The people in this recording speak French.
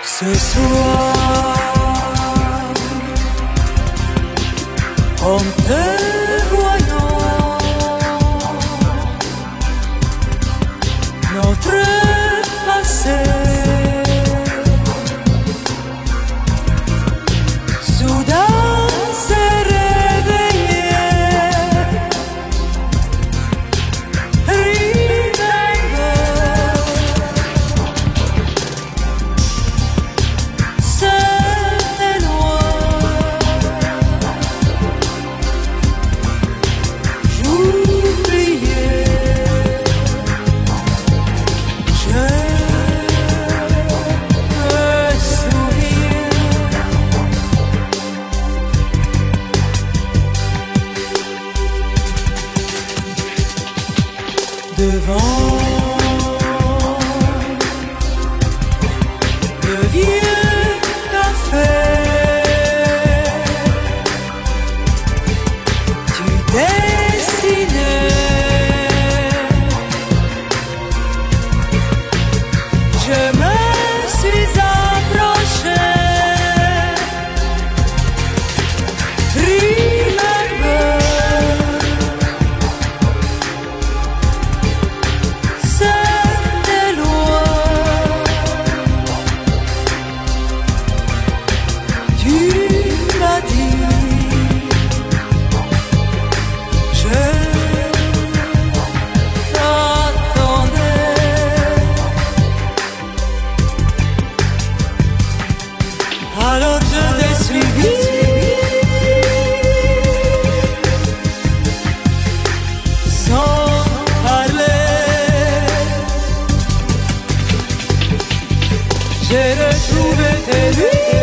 Ce soir, en te voyant, notre passé soudain s'est réveillé. Devant le vieux café, tu dessinais, je me suis approché. Alors je t'ai suivi, sans parler. J'ai retrouvé tes nuits.